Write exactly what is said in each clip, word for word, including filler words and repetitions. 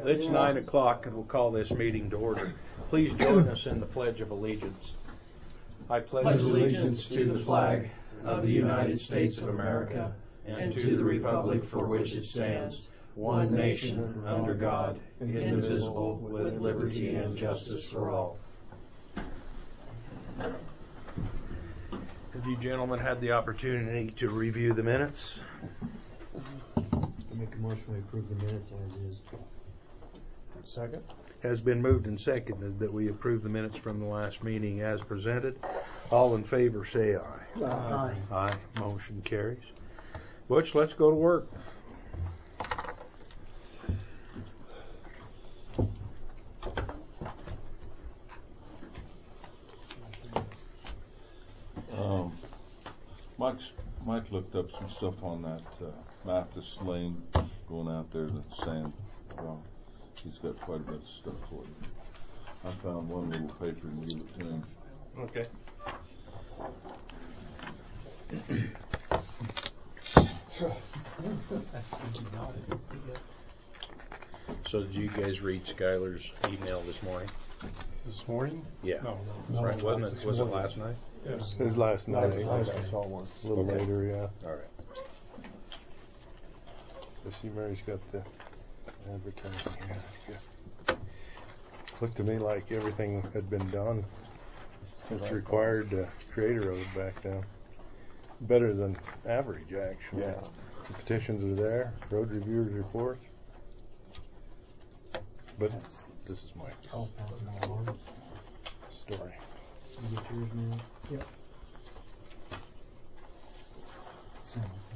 It's nine o'clock and we'll call this meeting to order. Please join us in the Pledge of Allegiance. I pledge allegiance to the flag of the United States of America and to the republic for which it stands, one nation under God, indivisible, with liberty and justice for all. Have you gentlemen had the opportunity to review the minutes? I make a motion to approve the minutes as is. Second. Has been moved and seconded that we approve the minutes from the last meeting as presented. All in favor say aye. Aye. Aye. Motion carries. Butch, let's go to work. Um, Mike's, Mike looked up some stuff on that uh, Mathis Lane going out there to sand. Well, he's got quite a bit of stuff for you. I found one little paper and gave it to him. Okay. So did you guys read Skylar's email this morning? This morning? Yeah. No, no. Right, wasn't it? Was it last night? Yes. It was last night. Last I night. saw one a little Okay. later, yeah. All right. I see Mary's got the advertising here. That's good. Looked to me like everything had been done. It's required to create a road back down. Better than average, actually. Yeah. The petitions are there, road reviewers reports. But this is my Oh, my Lord. story. You get yours, man? Yep. So,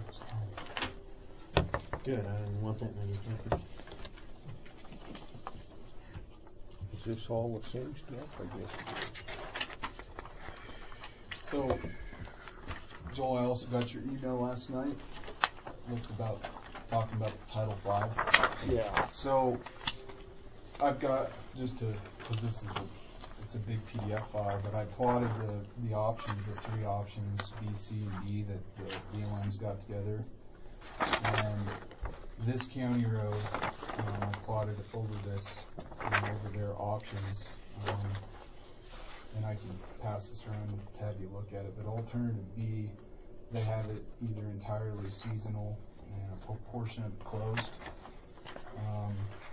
good. I didn't want that many copies. Is this all the same stuff, I guess? So, Joel, I also got your email last night. Looked about talking about Title Five. Yeah. So, I've got just to because this is a it's a big P D F file, but I plotted the the options, the three options B, C, and D that the B L M's got together, and this county road um, I plotted over this you know, over their options. Um, and I can pass this around to have you look at it, but alternative B, they have it either entirely seasonal and a portion of it closed. Um,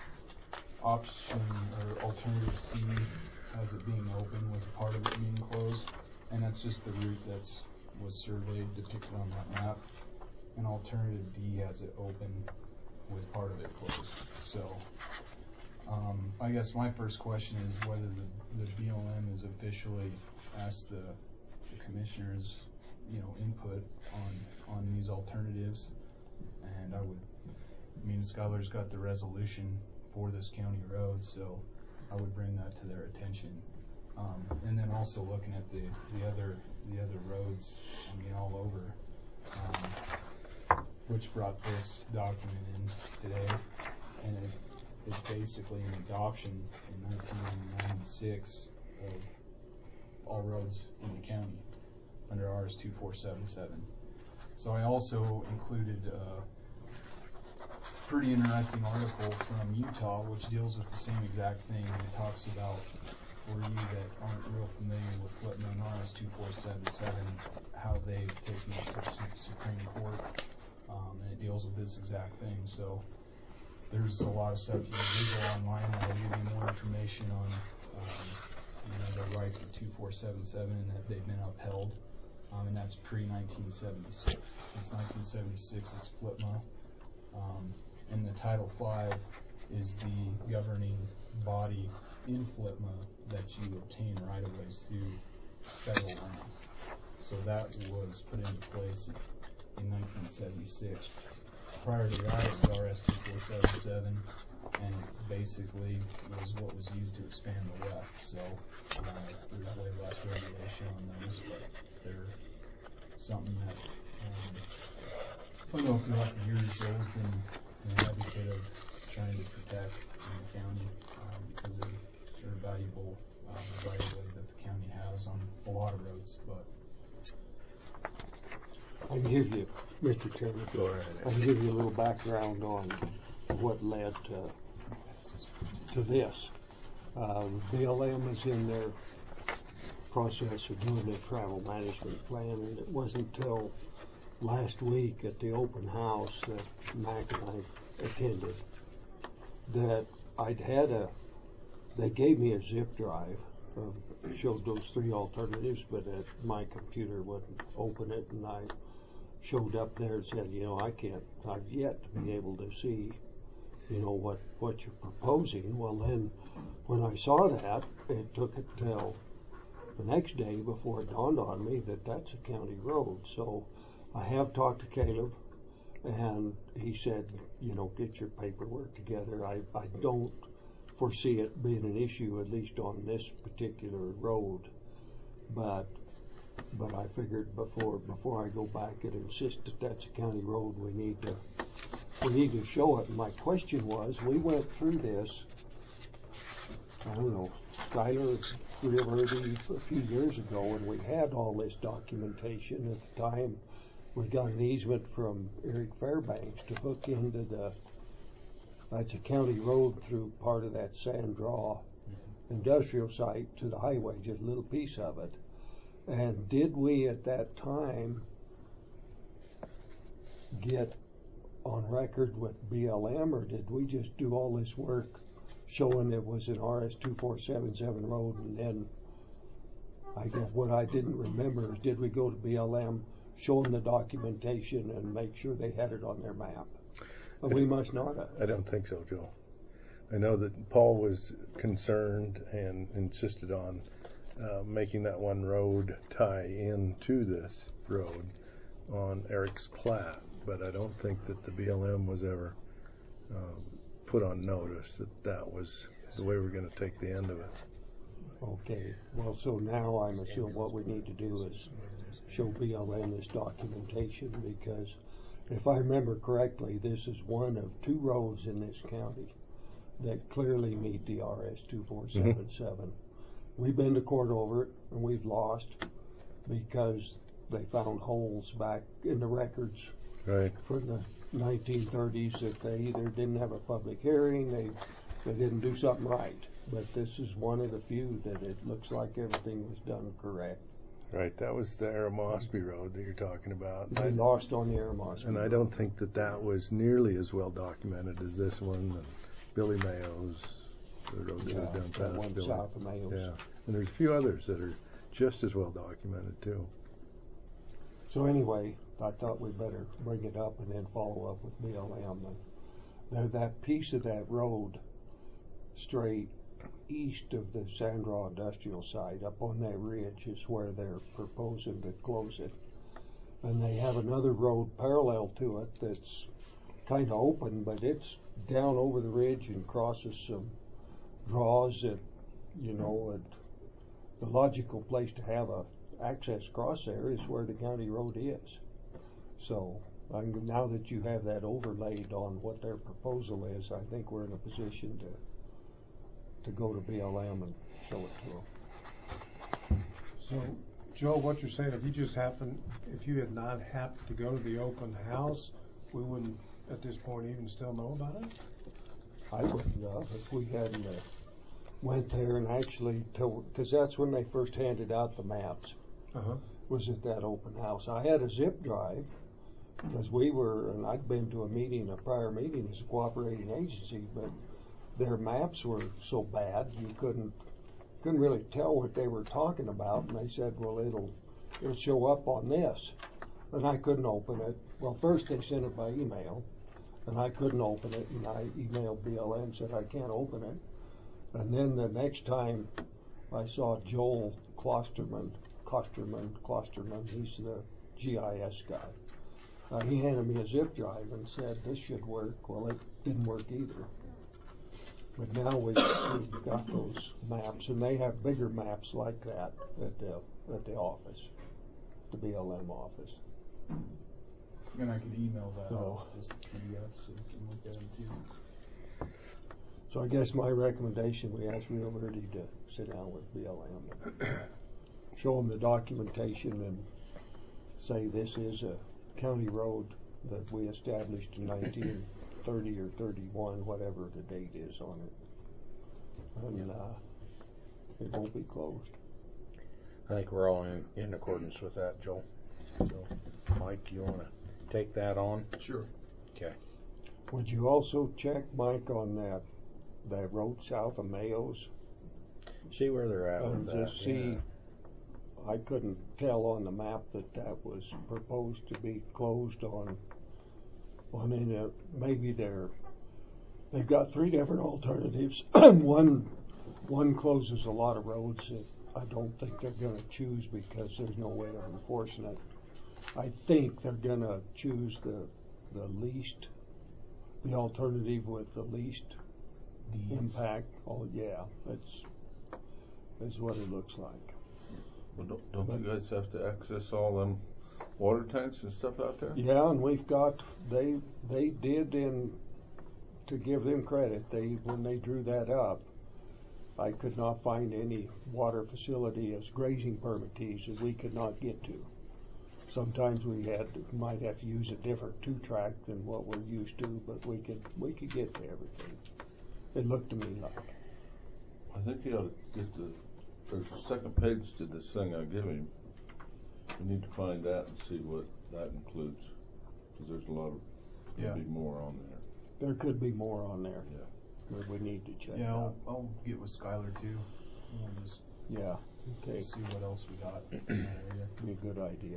option or alternative C has it being open with part of it being closed, and that's just the route that's was surveyed depicted on that map. And alternative D has it open with part of it closed. So Um, I guess my first question is whether the, the B L M has officially asked the, the commissioners, you know, input on on these alternatives, and I would, I mean, Skylar's got the resolution for this county road, so I would bring that to their attention. Um, and then also looking at the the other the other roads, I mean, all over, um, which brought this document in today, and it. It's basically an adoption in nineteen ninety-six of all roads in the county under R S two four seven seven. So I also included a pretty interesting article from Utah which deals with the same exact thing, and it talks about, for you that aren't real familiar with Flipma and R S two four seven seven, how they've taken this to the Supreme Court, um, and it deals with this exact thing. So there's a lot of stuff you can Google online that'll give you more information on, um, you know, the rights of two four seven seven and that they've been upheld, um, and that's pre nineteen seventy-six. Since nineteen seventy-six, it's Flipma, um, and the Title Five is the governing body in Flipma that you obtain right-of-ways through federal lands. So that was put into place in nineteen seventy-six. Prior to that, it was R S two four seven seven, and basically was what was used to expand the West. So uh, there's way less regulation on those, but they're something that um, I don't know throughout the years Joel's been an advocate of trying to protect in the county um, because they're, they're valuable um, right of way that the county has on a lot of roads, but. I can give you, Mister Chairman, Go right I can give you a little background on what led to to this. Um, B L M is in their process of doing their travel management plan, and it wasn't until last week at the open house that Mac and I attended that I'd had a, they gave me a zip drive, uh, showed those three alternatives, but uh, my computer wouldn't open it, and I showed up there and said, you know, I can't, I've yet to be able to see, you know, what, what you're proposing. Well, then, when I saw that, it took it till the next day before it dawned on me that that's a county road. So I have talked to Caleb, and he said, you know, get your paperwork together. I, I don't foresee it being an issue, at least on this particular road. But but I figured before before I go back and insist that that's a county road, we need to we need to show it. And my question was, we went through this, I don't know, Skylar, Rio Verde, a few years ago, and we had all this documentation. At the time, we got an easement from Eric Fairbanks to hook into the, that's a county road through part of that Sand Draw industrial site to the highway, just a little piece of it. And did we at that time get on record with B L M, or did we just do all this work showing it was an R S two four seven seven road, and then I guess what I didn't remember is, did we go to B L M, show them the documentation and make sure they had it on their map? But we must not have. I don't think so, Joe. I know that Paul was concerned and insisted on uh, making that one road tie into this road on Eric's plat, but I don't think that the B L M was ever um, put on notice that that was the way we're going to take the end of it. Okay, well, so now I'm assuming what we need to do is show B L M this documentation, because if I remember correctly, this is one of two roads in this county that clearly meet the R S two four seven seven. Mm-hmm. We've been to court over it, and we've lost because they found holes back in the records right from the nineteen thirties that they either didn't have a public hearing, they they didn't do something right. But this is one of the few that it looks like everything was done correct. Right, that was the Aramosby Road that you're talking about. They I, lost on the Aramosby And Road. I don't think that that was nearly as well documented as this one, and Billy Mayo's, the road that Yeah, was done that past one Billy. south of Mayo's. Yeah, and there's a few others that are just as well documented too. So anyway, I thought we'd better bring it up and then follow up with B L M. And there, that piece of that road straight east of the Sand Draw industrial site, up on that ridge, is where they're proposing to close it. And they have another road parallel to it that's kind of open, but it's down over the ridge and crosses some draws that, you know, and the logical place to have a access across there is where the county road is. So I'm, now that you have that overlaid on what their proposal is, I think we're in a position to to go to B L M and show it to them. So, Joe, what you're saying, if you just happened, if you had not happened to go to the open house, we wouldn't at this point even still know about it? I wouldn't have if we hadn't uh, went there and actually told, because that's when they first handed out the maps. Uh-huh. Was at that open house. I had a zip drive because we were, and I'd been to a meeting, a prior meeting as a cooperating agency, but their maps were so bad you couldn't couldn't really tell what they were talking about. And they said, well, it'll it'll show up on this, and I couldn't open it. Well, first they sent it by email, and I couldn't open it, and I emailed B L M and said I can't open it. And then the next time I saw Joel Klosterman. Klosterman, Klosterman, he's the G I S guy. Uh, he handed me a zip drive and said, this should work. Well, it didn't work either. But now we've, we've got those maps, and they have bigger maps like that at the, at the office, the B L M office. And I could email that So- out as the P D F so you can look at them too. So I guess my recommendation, we ask Rio Verde to sit down with B L M and show them the documentation and say this is a county road that we established in nineteen thirty or thirty-one, whatever the date is on it. And, uh, it won't be closed. I think we're all in, in accordance with that, Joel. So, Mike, you want to take that on? Sure. Okay. Would you also check, Mike, on that, that road south of Mayo's? See where they're at with And that. just see, I couldn't tell on the map that that was proposed to be closed on, on any, uh, maybe they're, they've got three different alternatives. One, one closes a lot of roads that I don't think they're gonna choose because there's no way of enforcing it. I think they're gonna choose the, the least, the alternative with the least The, impact. Oh, yeah, that's, that's what it looks like. Well, don't, don't you guys have to access all them water tanks and stuff out there? Yeah, and we've got, they, they did in, to give them credit, they, when they drew that up, I could not find any water facility as grazing permittees that we could not get to. Sometimes we had, might have to use a different two-track than what we're used to, but we could, we could get to everything. It looked to me like. I think you ought to get the, there's a second page to this thing I give him. We need to find that and see what that includes, because there's a lot of, Yeah. maybe more on there. There could be more on there. Yeah. That we need to check yeah, I'll, out. I'll get with Skylar too. We'll just Yeah, okay, see what else we got in that area. be a good idea.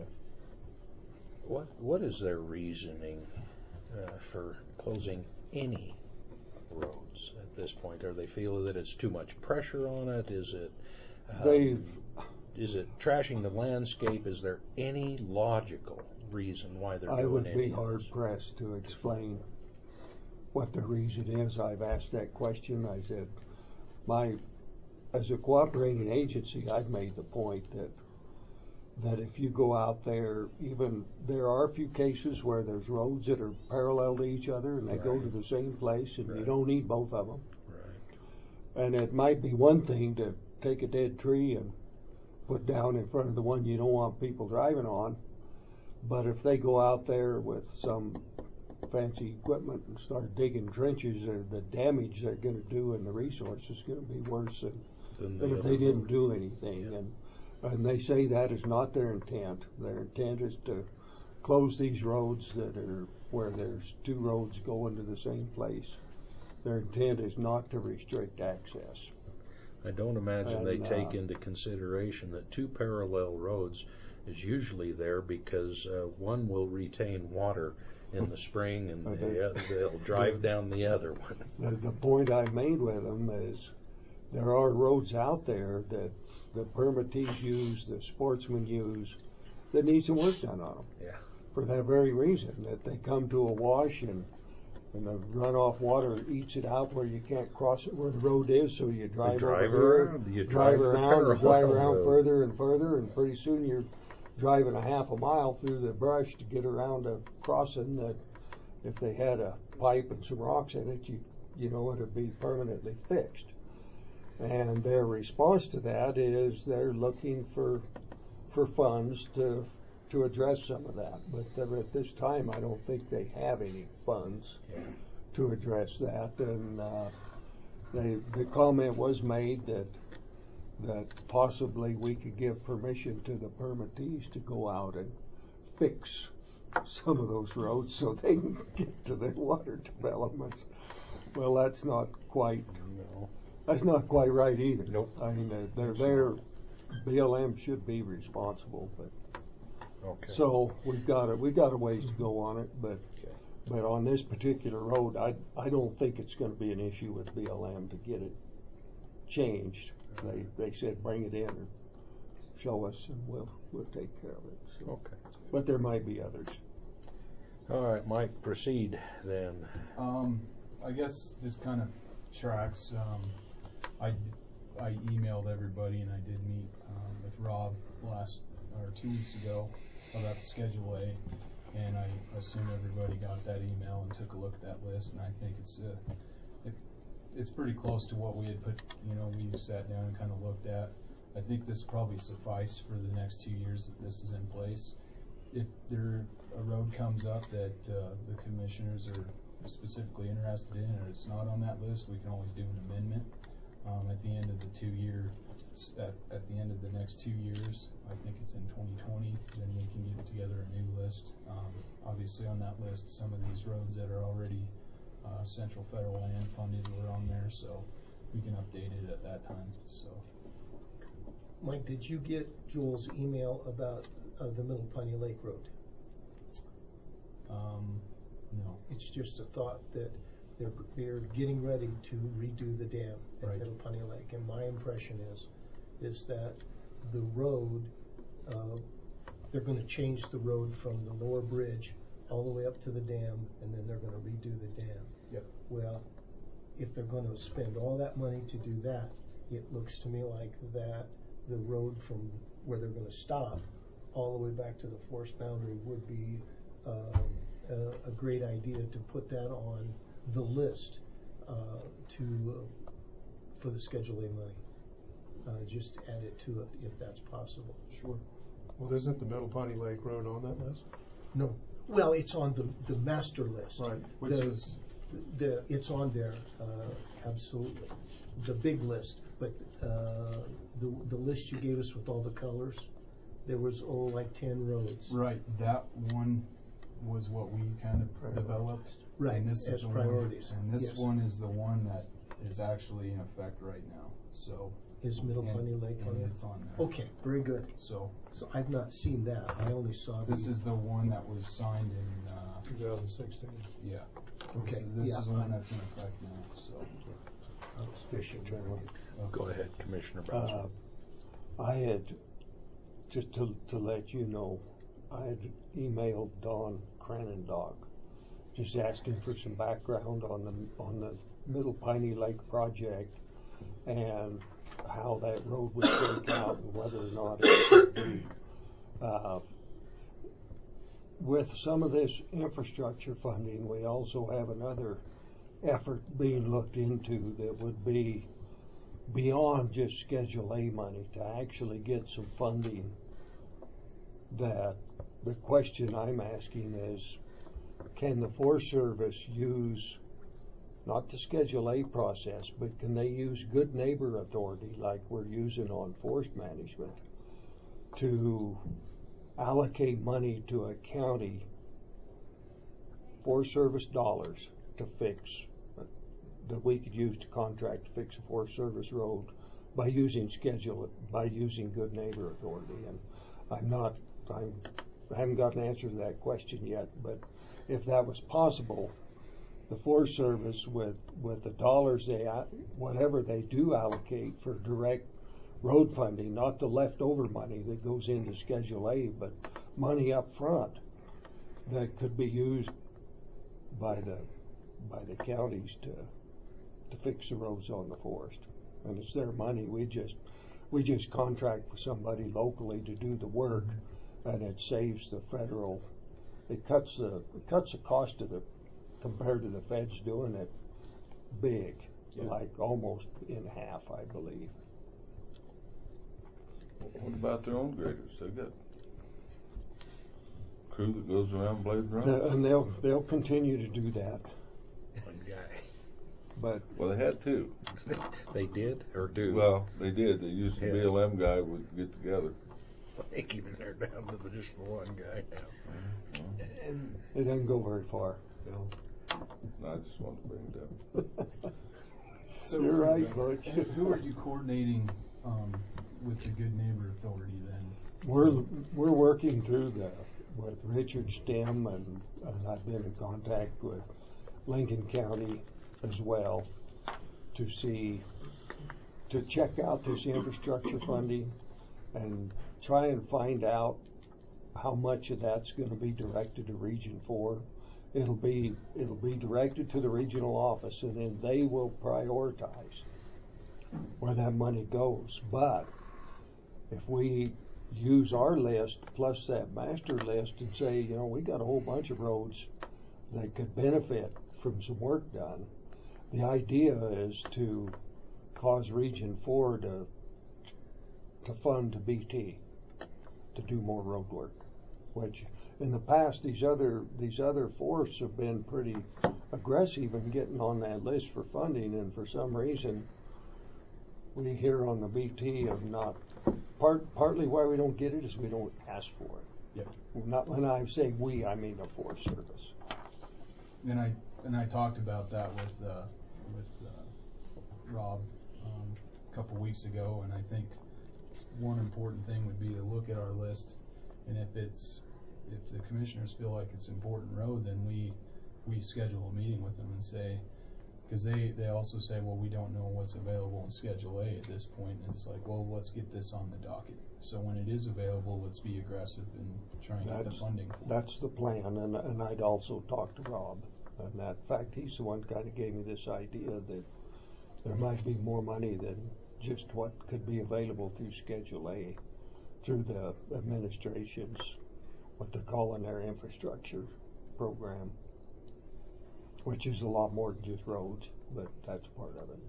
What What is their reasoning uh, for closing any roads at this point? Are they feel that it's too much pressure on it? Is it um, They've, is it trashing the landscape? Is there any logical reason why they're I doing would any be of hard this? pressed to explain what the reason is. I've asked that question. I said, my, as a cooperating agency, I've made the point that that if you go out there, even there are a few cases where there's roads that are parallel to each other and they go Right. to the same place, and you Right. don't need both of them. Right. And it might be one thing to take a dead tree and put down in front of the one you don't want people driving on, but if they go out there with some fancy equipment and start digging trenches, or the damage they're going to do and the resource is going to be worse than, Than than the if other they didn't road. do anything. Yeah. And and they say that is not their intent. Their intent is to close these roads that are where there's two roads going to the same place. Their intent is not to restrict access. I don't imagine they And, take uh, into consideration that two parallel roads is usually there because uh, one will retain water in the spring and Okay. the oth- they'll drive down the other one. The, the point I made with them is there are roads out there that the permittees use, the sportsmen use, that need some work done on them. Yeah. For that very reason, that they come to a wash and and the runoff water eats it out where you can't cross it where the road is, so you drive, drive over around. here, You drive drive the around, you drive parallel around road. further and further, and pretty soon you're driving a half a mile through the brush to get around a crossing that if they had a pipe and some rocks in it, you you know it'd be permanently fixed. And their response to that is they're looking for for funds to to address some of that. But uh, at this time, I don't think they have any funds Yeah. to address that. And uh, they, the comment was made that that possibly we could give permission to the permittees to go out and fix some of those roads so they can get to their water developments. Well, that's not quite No. that's not quite right either. Nope. I mean, they're, they're there. B L M should be responsible, but Okay. so we've got a we got a ways to go on it. But Okay. but on this particular road, I I don't think it's going to be an issue with B L M to get it changed. They they said bring it in and show us, and we'll we'll take care of it. So. Okay. But there might be others. All right, Mike, proceed then. Um, I guess this kind of tracks. Um, I, d- I emailed everybody and I did meet um, with Rob last or two weeks ago about the Schedule A, and I assume everybody got that email and took a look at that list, and I think it's uh, it, it's pretty close to what we had put. You know, we sat down and kind of looked at. I think this probably suffice for the next two years that this is in place. If there a road comes up that uh, the commissioners are specifically interested in, or it's not on that list, we can always do an amendment. Um, at the end of the two year, at, at the end of the next two years, I think it's in twenty twenty, then we can get together a new list. Um, obviously on that list, some of these roads that are already uh, central federal land funded were on there, so we can update it at that time. So, Mike, did you get Joel's email about uh, the Middle Piney Lake Road? um, no. It's just a thought that they're they're getting ready to redo the dam at Right. Middle Piney Lake, and my impression is is that the road uh, they're going to change the road from the lower bridge all the way up to the dam, and then they're going to redo the dam. Yep. Well, if they're going to spend all that money to do that, it looks to me like that the road from where they're going to stop all the way back to the forest boundary would be um, a, a great idea to put that on the list uh, to uh, for the Schedule A money. Uh, just add it to it if that's possible. Sure. Well, isn't the Middle Piney Lake Road on that list? No, well, it's on the the master list. Right. Which The- is The, it's on there, uh, absolutely. The big list, but uh, the the list you gave us with all the colors, there was oh like ten roads. right. That one was what we kind of developed. Right, And this as is the priorities, One, and this yes. one is the one that is actually in effect right now. So. Is Middle and- Piney Lake on and there? It's on there. Okay, very good. So So I've not seen that. I only saw the. this is the one that was signed in. Uh, twenty sixteen. yeah. Okay, This, this yeah. is the one that's in effect now. So. I was fishing. Go ahead, Commissioner Uh, Bowser. I had, just to, to let you know, I had emailed Don Cranendog, just asking for some background on the, on the Middle Piney Lake project and how that road would work out and whether or not it should be. Uh, with some of this infrastructure funding, we also have another effort being looked into that would be beyond just Schedule A money to actually get some funding. That the question I'm asking is, can the Forest Service use not the Schedule A process, but can they use good neighbor authority like we're using on forest management to allocate money to a county, Forest Service dollars to fix, that we could use to contract to fix a Forest Service road by using schedule, by using good neighbor authority? And I'm not, I'm, I haven't got an answer to that question yet, but if that was possible, the Forest Service with, with the dollars they, whatever they do allocate for direct road funding, not the leftover money that goes into Schedule A, but money up front that could be used by the, by the counties to, to fix the roads on the forest. And it's their money. We just, we just contract with somebody locally to do the work, and it saves the federal, it cuts the, it cuts the cost of the, compared to the feds doing it, big, Yeah. like almost in half, I believe. What about their own graders? They got crew that goes around blading around. The- and they'll they'll continue to do that, One guy. but Well, they had two. They did or do? Well, they did. They used the Yeah. B L M guy would get together. They keep it there down to the, just the one guy now. And it doesn't go very far. No. No, I just wanted to bring it up. So You're right, Butch. Who who are you coordinating um, with the Good Neighbor Authority then? We're we're working through the with Richard Stem, and, and I've been in contact with Lincoln County as well to see to check out this infrastructure funding and try and find out how much of that's going to be directed to Region Four. It'll be it'll be directed to the regional office, and then they will prioritize where that money goes. But if we use our list plus that master list and say, you know, we got a whole bunch of roads that could benefit from some work done, the idea is to cause Region Four to to fund B T to do more road work, which in the past, these other, these other forests have been pretty aggressive in getting on that list for funding, and for some reason, we here on the B T have not, part, partly why we don't get it is we don't ask for it. Yep. Not, when I say we, I mean the Forest Service. And I and I talked about that with uh, with uh, Rob um, a couple weeks ago, and I think one important thing would be to look at our list, and if it's if the commissioners feel like it's an important road, then we we schedule a meeting with them and say, because they they also say, well, we don't know what's available in Schedule A at this point. And it's like, well, let's get this on the docket. So when it is available, let's be aggressive and try and get the funding for it. That's the plan, and, and I'd also talk to Rob. And that, in fact, he's the one kind of gave me this idea that there might be more money than just what could be available through Schedule A, through the administration's, what they're calling their infrastructure program, which is a lot more than just roads, but that's part of it.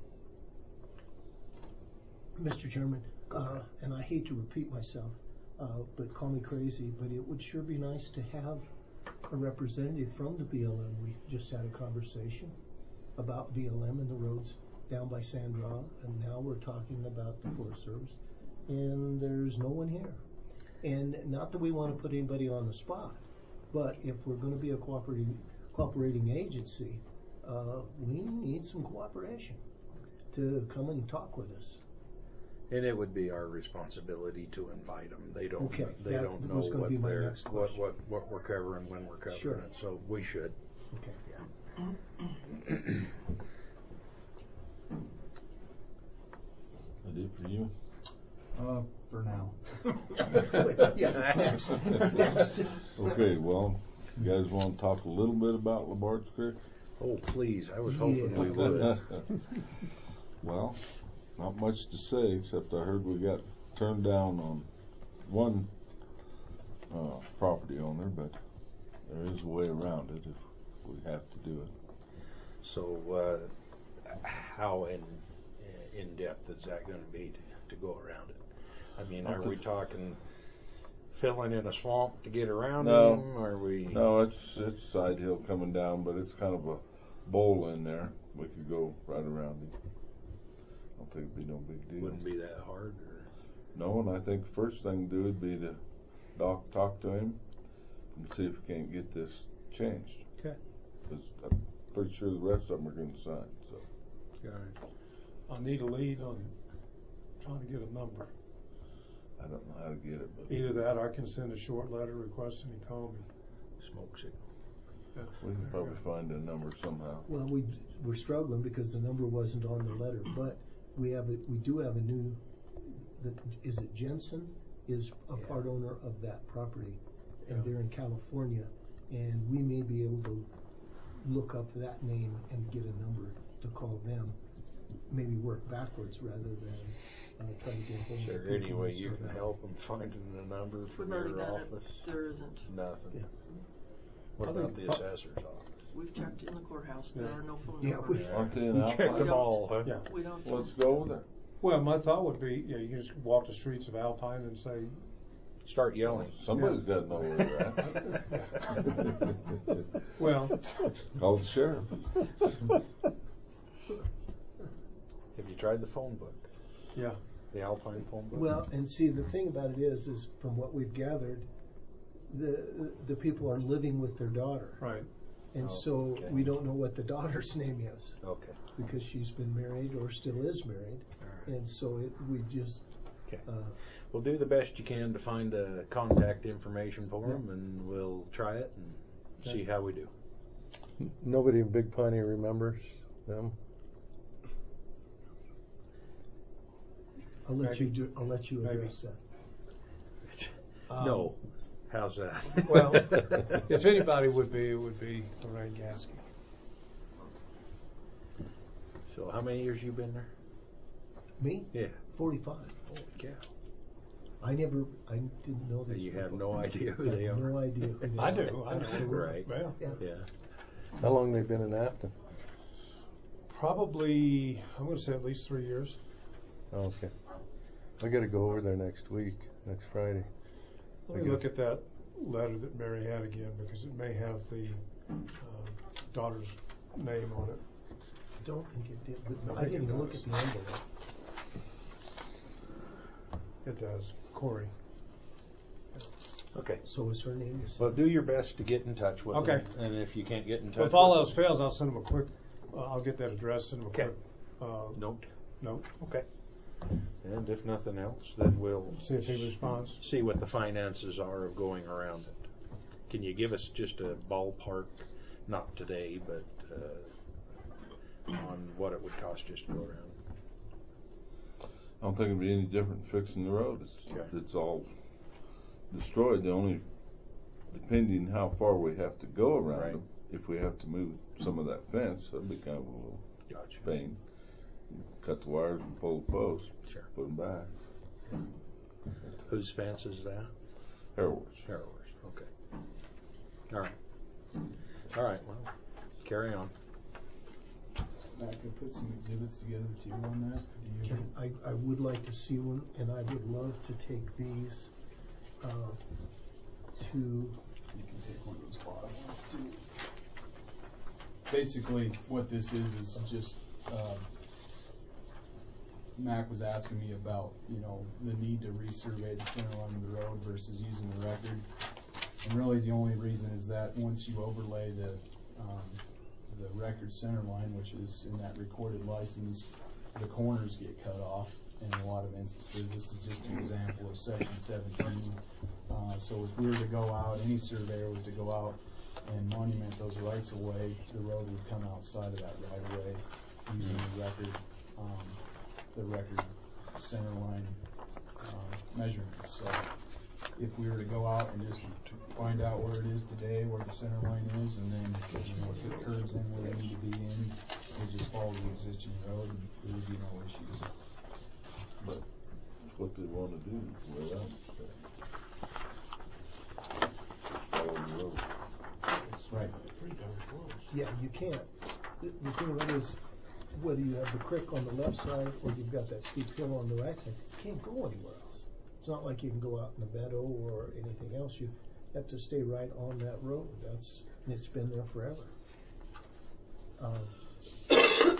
Mister Chairman, uh, and I hate to repeat myself, uh, but call me crazy, but it would sure be nice to have a representative from the B L M. We just had a conversation about B L M and the roads down by Sandra, and now we're talking about the Forest Service, and there's no one here. And not that we want to put anybody on the spot, but if we're going to be a cooperating cooperating agency, uh, we need some cooperation to come and talk with us. And it would be our responsibility to invite them. They don't. Okay, they that don't know was gonna what be my they're next what, question. what what we're covering when we're covering Sure. it. So we should. Okay. I do for you. Uh, for now. Yeah, next, next. Okay, well, you guys want to talk a little bit about Labarge Creek? Oh, please! I was hoping Yeah. we would. Well, not much to say, except I heard we got turned down on one uh, property owner, but there is a way around it if we have to do it. So, uh, how in in depth is that going to be to, to go around it? I mean, are we talking filling in a swamp to get around No. them? Are we? No, it's it's side hill coming down, but it's kind of a bowl in there. We could go right around it. I don't think it'd be no big deal. Wouldn't be that hard. Or? No, and I think the first thing to do would be to doc, talk to him and see if we can't get this changed. Okay. Because I'm pretty sure the rest of them are going to sign. So I need a lead on trying to get a number. I don't know how to get it, but Either that, or I can send a short letter requesting he call me. Smoke signal. Yeah. we can probably find a number somehow. Well, we, we're struggling because the number wasn't on the letter, but we have, a we do have a new, the, is it Jensen is a Yeah. part owner of that property, and Yeah. they're in California, and we may be able to look up that name and get a number to call them, maybe work backwards rather than uh, try to get a hold Is of there the people any way we you serve can out. help them finding the number from We've already your done it. office? There isn't. Nothing. Yeah. What I about think- the assessor's office? We've checked in the courthouse. There Yeah. are no phone Yeah, numbers. we- Aren't they in You checked Alpine? them all, huh? Yeah. We don't. Let's go there. Well, my thought would be, yeah, you can just walk the streets of Alpine and say, Start yelling. Somebody's got to know where they're at. well, Call the sheriff. Have you tried the phone book? yeah. The Alpine phone book? Well, and see, the thing about it is, is from what we've gathered, the, the people are living with their daughter. Right. And Oh, so okay. we don't know what the daughter's name is, Okay. because she's been married or still is married. All right. And so it, we just, Okay. uh, Well, do the best you can to find the contact information for them, and we'll try it and see how we do. Nobody in Big Piney remembers them. I'll let Maybe. you do, I'll let you Maybe. address that. Um, no. How's that? Well, if anybody would be, it would be Lorraine Gasky. So, how many years you been there? Me? Yeah. Forty-five. Holy cow. I never, I didn't know this. You have before. no idea who I have they are. No idea who they I are. do, I know. Absolutely. Right. Well, Yeah. Yeah. How long they been in Afton? probably, I'm going to say at least three years. Oh, okay. I got to go over there next week, next Friday. Let me Okay. look at that letter that Mary had again, because it may have the uh, daughter's name on it. I don't think it did, but I I think didn't it look does. at the envelope. It does. Corey. Okay. So is her name? Is Well, do your best to get in touch with Okay. them. And if you can't get in touch Well, if all with else fails, I'll send them a quick, uh, I'll get that address, send them a Okay. quick uh, note. note, Okay. And if nothing else, then we'll see if he responds. see what the finances are of going around it. Can you give us just a ballpark, not today, but uh, on what it would cost just to go around? I don't think it'd be any different fixing the road. It's, Okay. it's all destroyed. The only, depending how far we have to go around Right. them, if we have to move some of that fence, that'd be kind of a little Gotcha. pain. Cut the wires and pull the posts, Sure. put them back. Whose fence is that? Hairworks. Harrower's. Okay. All right. All right. Well, carry on. Matt, could put some exhibits together too on that. Do you? Can, I, I would like to see one, and I would love to take these uh, to. You can take one of those bottom ones too. Basically, what this is is just uh, Mac was asking me about, you know, the need to resurvey the center line of the road versus using the record. And really, the only reason is that once you overlay the um, the record center line, which is in that recorded license, the corners get cut off in a lot of instances. This is just an example of section seventeen. Uh, so if we were to go out, any surveyor was to go out and monument those rights of way, the road would come outside of that right of way using the record, um, the record center line uh, measurements. So if we were to go out and just find out where it is today, where the center line is, and then, you know, if it curves in where they need to be in, we just follow the existing road and there would be no issues. But it's what they want to do without follow the road. That's right. Yeah, you can't. The, the thing of it is, whether you have the creek on the left side or you've got that steep hill on the right side, you can't go anywhere else. It's not like you can go out in a meadow or anything else. You have to stay right on that road. That's it's been there forever. Um,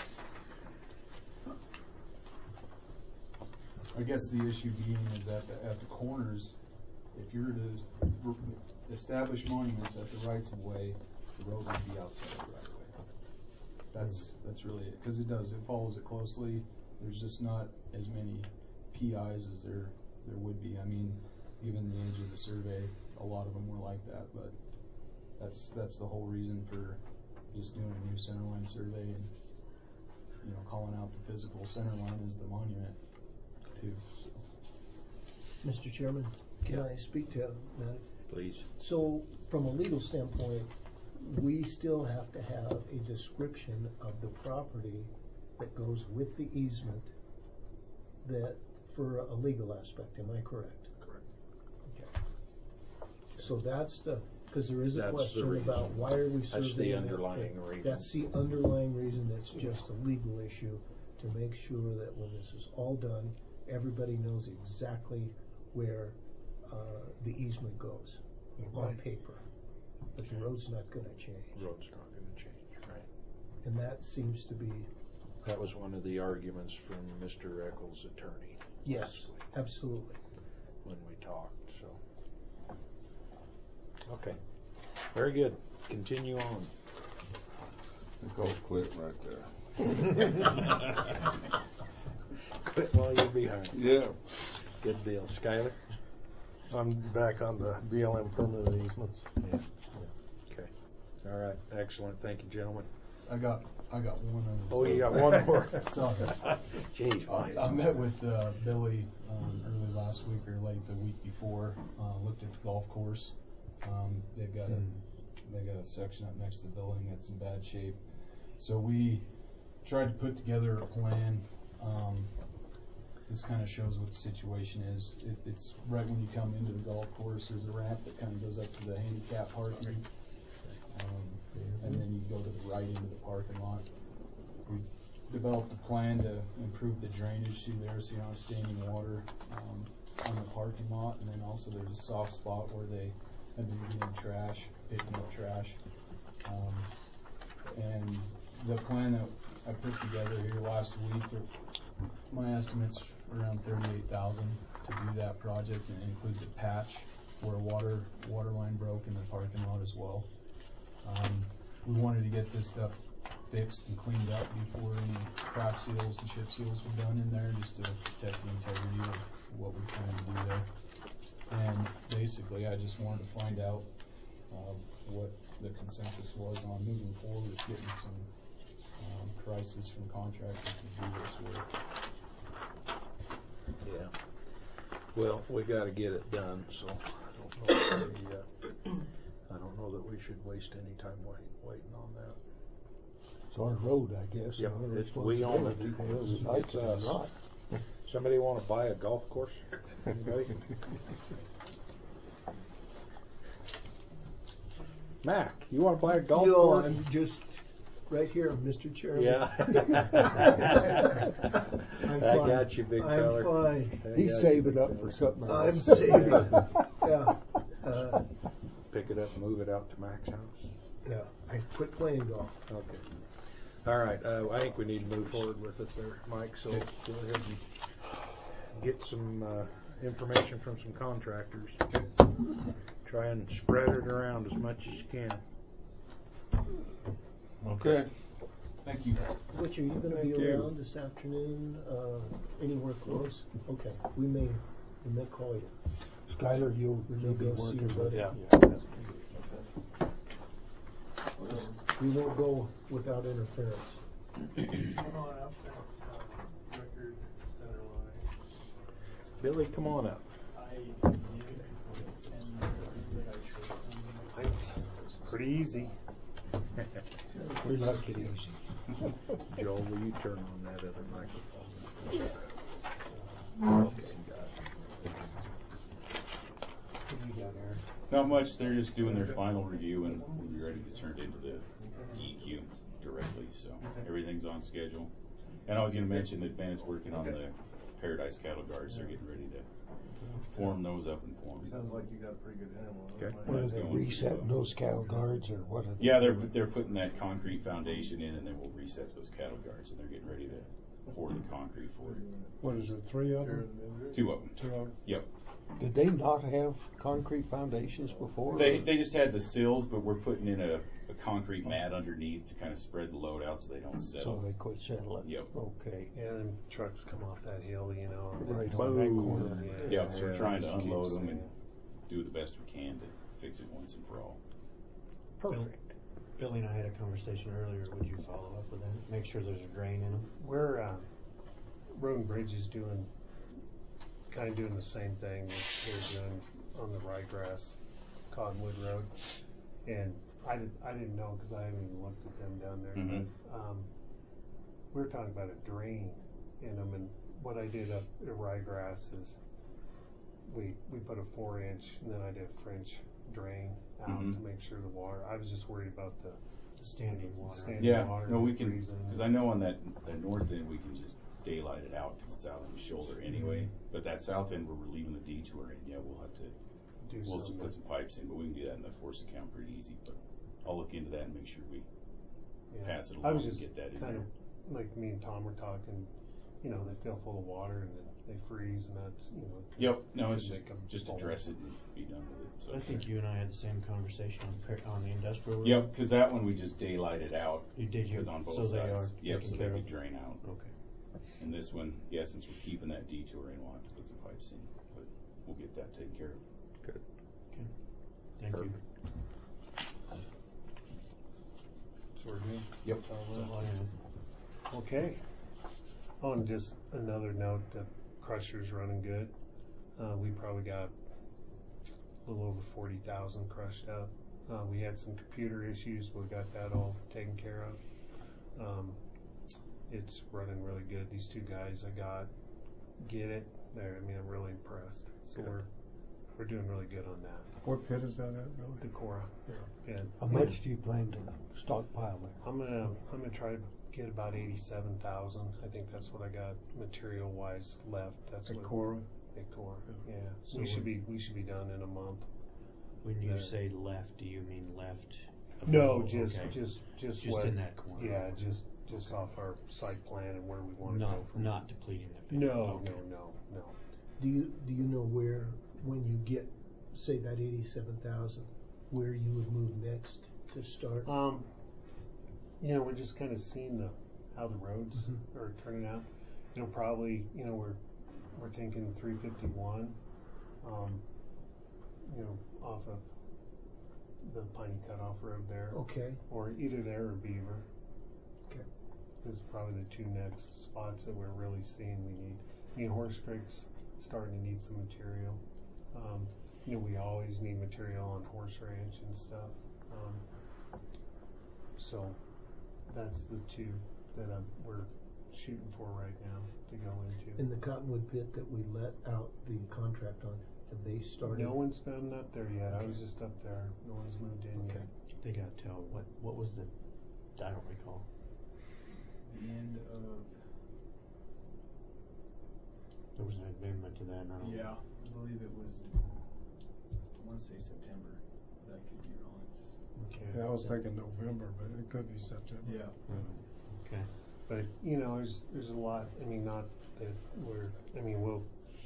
I guess the issue being is at the, at the corners, if you were to r- establish monuments at the rights of way, the road would be outside the right of way. That's, that's really it, because it does, it follows it closely. There's just not as many P Is as there, there would be. I mean, given the age of the survey, a lot of them were like that, but that's, that's the whole reason for just doing a new center line survey and, you know, calling out the physical center line as the monument too. Mister Chairman, can Yeah. I speak to Matt? Please. So, from a legal standpoint, we still have to have a description of the property that goes with the easement that, for a legal aspect, am I correct? Correct. Okay. So that's the, because there is a That's the question reason. about why are we surveying That's the that? underlying That- reason. That's the underlying reason. That's just a legal issue to make sure that when this is all done, everybody knows exactly where uh, the easement goes on Right. paper. But the road's not going to change. Road's not going to change, right? And that seems to be, That was one of the arguments from Mister Eccles' attorney. yes, last week absolutely. when we talked, so. Okay. Very good. Continue on. They call it quit right there. Quit while you're behind. Yeah. Good deal. Skyler? I'm back on the B L M permanent easements. Yeah. Okay. All right. Excellent. Thank you, gentlemen. I got, I got one other. Oh, you got one more. Sorry. Jeez, I, I met with uh, Billy um, early last week or late the week before. Uh, looked at the golf course. Um, they've got a they got a section up next to the building that's in bad shape. So we tried to put together a plan. Um, this kind of shows what the situation is. It, it's right when you come into the golf course. There's a ramp that kind of goes up to the handicap parking, um, and then you go to the right into the parking lot. We've developed a plan to improve the drainage through there so you don't have standing water. Um, on the parking lot, and then also there's a soft spot where they have been getting trash, picking up trash. Um, and the plan that I put together here last week, my estimate's around thirty-eight thousand to do that project, and it includes a patch where a water water line broke in the parking lot as well. Um, we wanted to get this stuff fixed and cleaned up before any crack seals and chip seals were done in there, just to protect the integrity of what we plan to do there. And basically, I just wanted to find out uh, what the consensus was on moving forward with getting some um, prices from contractors to do this work. Yeah. Well, we got to get it done, so I don't know if we, uh, I don't know that we should waste any time waiting, waiting on that. It's our road, I guess. Yep, and our it's- we own it. responsibility, whether we It's like it or us. not. Somebody want to buy a golf course? Anybody? Mac, you want to buy a golf No, course? I'm just right here, Mister Chairman. Yeah. I'm I fine. got you, big I'm feller. fine. I He's got you, saving big up for feller. something I'm else. saving. Yeah. Uh, Pick it up and move it out to Mac's house. yeah. I quit playing golf. Okay. All right. Uh, I think we need to move forward with it there, Mike. So go ahead and get some uh, information from some contractors. Try and spread it around as much as you can. Okay. Thank you. Butch, are you going to be Thank you. around this afternoon? Uh, anywhere close? Okay. We may we may call you. Skylar, you'll, Will you'll you be go see working your with buddy? We won't go without interference. Billy, come on up. Pretty easy. We like it easy. Joel, will you turn on that other microphone? Okay, got it. What do you got, Aaron? Not much. They're just doing their final review, and we'll be ready to turn it into the D E Q directly. So everything's on schedule. And I was going to mention that Ben is working on the Paradise cattle guards. They're getting ready to form those up and form. Sounds like you got a pretty good handle on Okay. What are That's they going pretty resetting well. those cattle guards or what are they? Yeah, they're they're putting that concrete foundation in, and then we'll reset those cattle guards, and they're getting ready to pour the concrete for it. What is it, three of them? Two of them. Two of them? Yep. Did they not have concrete foundations before? They they just had the sills, but we're putting in a, a concrete mat underneath to kind of spread the load out so they don't settle. So they quit settling? Yep. Okay. And trucks come off that hill, you know. Right on on that that corner. corner. Yeah, so we're Yeah, trying to just keep unload them and saying. do the best we can to fix it once and for all. Perfect. Billy and I had a conversation earlier. Would you follow up with that? Make sure there's a drain in them. We're, uh, Road and Bridge is doing, kind of doing the same thing that they're doing on the Ryegrass Cottonwood Road. And I didn't, I didn't know because I haven't even looked at them down there. Mhm. But, um, we were talking about a drain in them, and what I did up at Ryegrass is we, we put a four inch and then I did a French drain out Mhm. to make sure the water, I was just worried about the The standing water. standing Yeah, water. no, we can, freezing. because I know on that, that north end, we can just daylight it out because it's out on the shoulder anyway. But that south end, where we're leaving the detour, and yeah, we'll have to, Do we'll some- put some pipes in, but we can do that in the force account pretty easy. But I'll look into that and make sure we Yeah. pass it I along was and just get that in kind there. of, like me and Tom were talking, you know, they fill full of water and then they freeze and that's, you know. Yep, no, it's could just, make 'em just fall. address it and be done with it. So. I think you and I had the same conversation on, par- on the industrial road. Yep, because that one we just daylighted out. You did you? Because on both So they sides. are Yep, taken so they care would of? drain out. Okay. And this one, yeah, since we're keeping that detour in, we'll have to put some pipes in, but we'll get that taken care of. Good. Okay. Thank Perfect. you. So we're good? Yep. That's all That's all I I have. have. Okay. Oh, and just another note, the crusher's running good. Uh, we probably got a little over forty thousand crushed up. Uh, we had some computer issues, but we got that all taken care of. Um, it's running really good. These two guys I got get it. There, I mean, I'm really impressed. So Good. we're we're doing really good on that. What pit is that at, Billy? The Cora. Yeah. And How much do you plan to stockpile there? I'm gonna I'm gonna try to get about eighty-seven thousand. I think that's what I got material wise left. That's At what Cora? Big core, yeah. So We should we- be, we should be done in a month. When you There. say left, do you mean left? No, Oh, just, okay. just, just. Just what- in that corner. Yeah, just, just off our site plan and where we wanna go Not, from. not depleting the pit? No, Okay. no, no, no. Do you, do you know where, when you get, say that eighty-seven thousand, where you would move next to start? Um, you know, we're just kind of seeing the, how the roads Mhm. are turning out. It'll probably, you know, we're, we're thinking three fifty-one, um, you know, off of the Piney Cutoff Road there. Okay, Or either there or Beaver. okay. This is probably the two next spots that we're really seeing we need. I mean, Horse Creek's starting to need some material. Um, you know, we always need material on Horse Ranch and stuff. Um, so that's the two that I'm, we're shooting for right now to go into. In the Cottonwood pit that we let out the contract on, have they started? No one's been up there yet. I was just up there. No one's moved in Okay. yet. They gotta tell, what, what was the, I don't recall. The end of, There was an amendment to that, and I don't. yeah, I believe it was, I wanna say September, but I could be wrong, it's, Okay. Yeah, I was thinking November, but it could be September. yeah. Mhm. Okay. But, you know, there's, there's a lot, I mean, not that we're, I mean, we'll,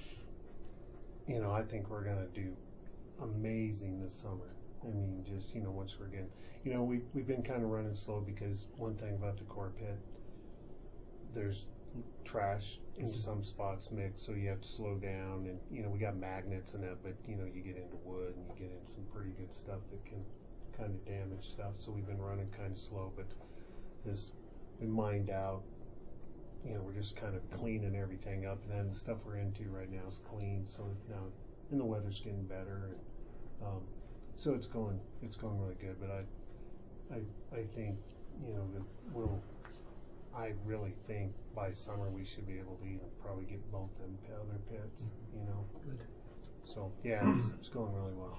you know, I think we're gonna do amazing this summer. I mean, just, you know, once we're getting, you know, we, we've been kinda running slow because one thing about the core pit, there's trash in some spots mixed, so you have to slow down, and, you know, we got magnets and that, but, you know, you get into wood and you get into some pretty good stuff that can kinda damage stuff, so we've been running kinda slow, but this, we mined out, you know, we're just kind of cleaning everything up, and then the stuff we're into right now is clean, so now, and the weather's getting better, and, um, so it's going, it's going really good, but I, I, I think, you know, that we'll, I really think by summer we should be able to even probably get both them p- other pits, you know? Good. So, yeah, it's, it's going really well.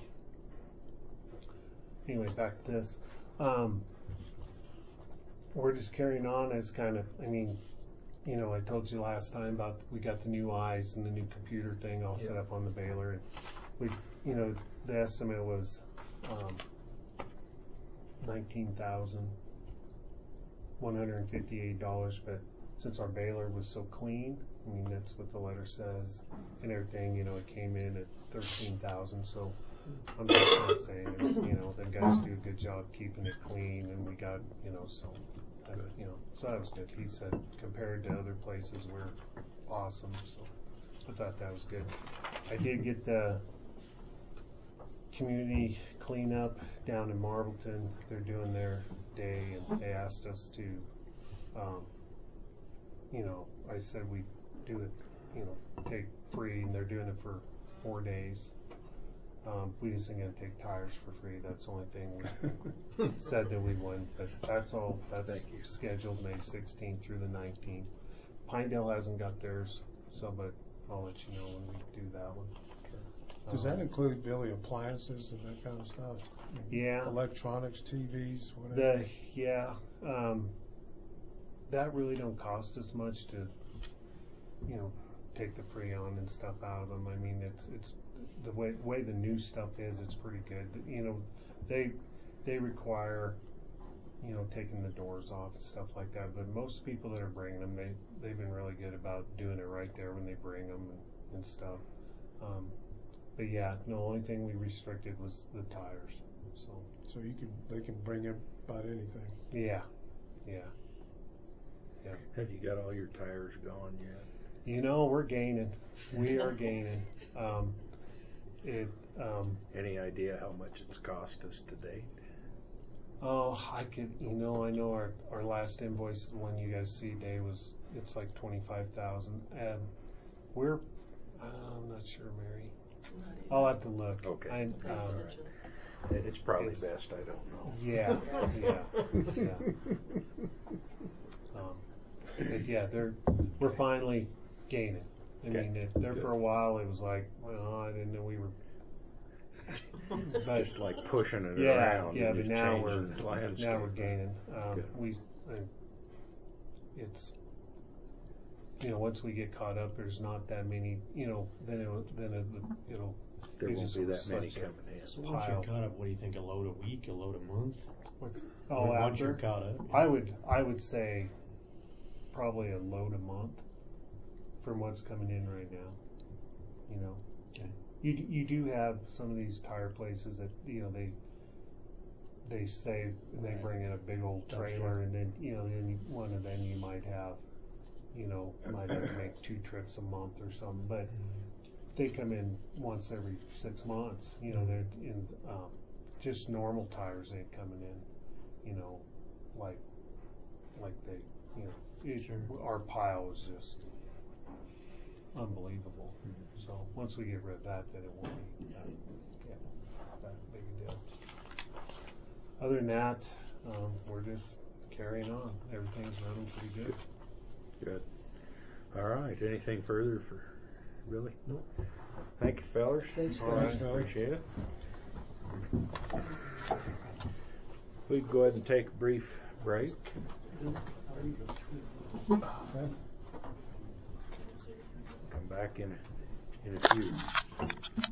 Anyway, back to this. Um, we're just carrying on as kind of, I mean, you know, I told you last time about, we got the new eyes and the new computer thing all set Yeah. up on the baler, and we, you know, the estimate was, um, nineteen thousand one hundred and fifty-eight dollars, but since our baler was so clean, I mean, that's what the letter says and everything, you know, it came in at thirteen thousand, so I'm just gonna say, is, you know, them guys do a good job keeping it clean, and we got, you know, so, that, you know, so that was good. He said compared to other places, we're awesome, so I thought that was good. I did get the community cleanup down in Marbleton. They're doing their day, and they asked us to, um, you know, I said we do it, you know, take free, and they're doing it for four days. Um, we just ain't gonna take tires for free. That's the only thing we said that we wouldn't, but that's all, that's Thank you. scheduled May sixteenth through the nineteenth. Pinedale hasn't got theirs, so, but I'll let you know when we do that one. Does that Um, include Billy appliances and that kind of stuff? Yeah. Electronics, T Vs, whatever? The, yeah, um, that really don't cost us much to, you know, take the Freon and stuff out of them. I mean, it's, it's, the way, way the new stuff is, it's pretty good. You know, they, they require, you know, taking the doors off and stuff like that, but most people that are bringing them, they, they've been really good about doing it right there when they bring them and, and stuff. Um, but yeah, the only thing we restricted was the tires, so. So you can, they can bring in about anything. Yeah, yeah. Yeah. Have you got all your tires gone yet? You know, we're gaining. We are gaining. Um, it, um, Any idea how much it's cost us to date? oh, I could, you know, I know our, our last invoice, the one you guys see today, was, it's like twenty-five thousand. And we're, I'm not sure, Mary. I'll have to look. Okay. I, um, That's all right. It's probably It's- best I don't know. yeah, yeah, yeah. Um, but yeah, they're, we're finally gaining. I Okay. mean, it, there for a while, it was like, well, I didn't know we were. But Just like pushing it yeah, around yeah, and but just now we're changing the landscape. now we're gaining. Um, Good. we, uh, it's, you know, once we get caught up, there's not that many, you know, then it'll, then it, it'll. There it's won't just be that many such a coming in. So once you're pile. caught up, what do you think, a load a week, a load a month? What's, Or oh, once after? you're caught up? I would, I would say probably a load a month from what's coming in right now, you know. Okay. You, d- you do have some of these tire places that, you know, they, they save, and they Right. bring in a big old Dumpster. trailer, and then, you know, then you, one of them you might have, you know, might have to make two trips a month or something, but they come in once every six months, you know, they're in, um, just normal tires ain't coming in, you know, like, like they, you know, it, Sure. our pile is just unbelievable. So once we get rid of that, then it won't be that, yeah, that big a deal. Other than that, um, we're just carrying on. Everything's running pretty good. Good. All right. Anything further for Billy? No. Thank you, fellers. Thanks, All right. guys. Appreciate it. We can go ahead and take a brief break. Okay. Come back in a, in a few.